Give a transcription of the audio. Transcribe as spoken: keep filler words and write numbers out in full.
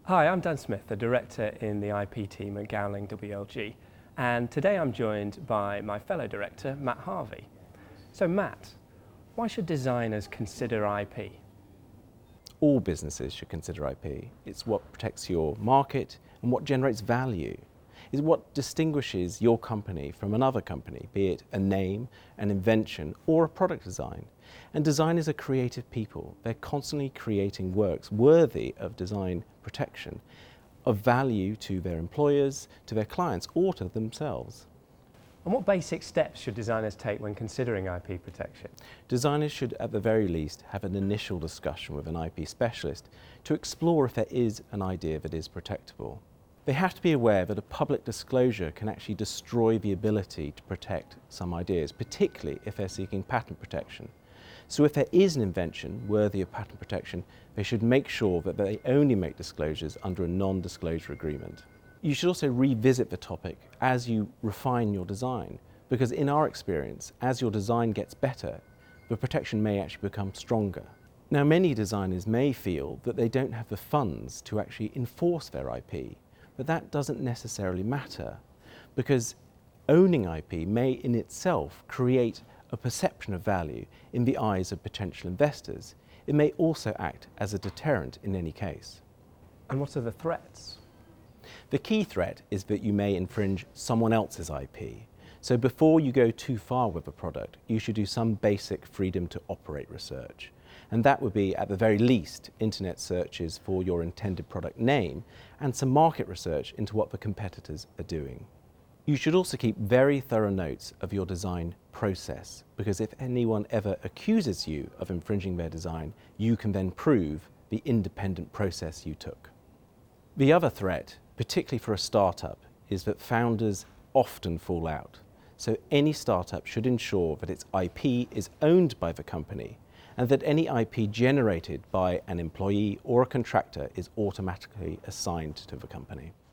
Hi, I'm Dan Smith, the Director in the I P team at Gowling W L G, and today I'm joined by my fellow Director, Matt Harvey. So Matt, why should designers consider I P? All businesses should consider I P. It's what protects your market and what generates value. It's what distinguishes your company from another company, be it a name, an invention, or a product design. And designers are creative people. They're constantly creating works worthy of design protection, of value to their employers, to their clients, or to themselves. And what basic steps should designers take when considering I P protection? Designers should, at the very least, have an initial discussion with an I P specialist to explore if there is an idea that is protectable. They have to be aware that a public disclosure can actually destroy the ability to protect some ideas, particularly if they're seeking patent protection. So if there is an invention worthy of patent protection, they should make sure that they only make disclosures under a non-disclosure agreement. You should also revisit the topic as you refine your design, because in our experience, as your design gets better, the protection may actually become stronger. Now, many designers may feel that they don't have the funds to actually enforce their I P, but that doesn't necessarily matter, because owning I P may in itself create a perception of value in the eyes of potential investors. It may also act as a deterrent in any case. And what are the threats? The key threat is that you may infringe someone else's I P. So before you go too far with a product, you should do some basic freedom to operate research. And that would be, at the very least, internet searches for your intended product name and some market research into what the competitors are doing. You should also keep very thorough notes of your design process, because if anyone ever accuses you of infringing their design, you can then prove the independent process you took. The other threat, particularly for a startup, is that founders often fall out. So any startup should ensure that its I P is owned by the company and that any I P generated by an employee or a contractor is automatically assigned to the company.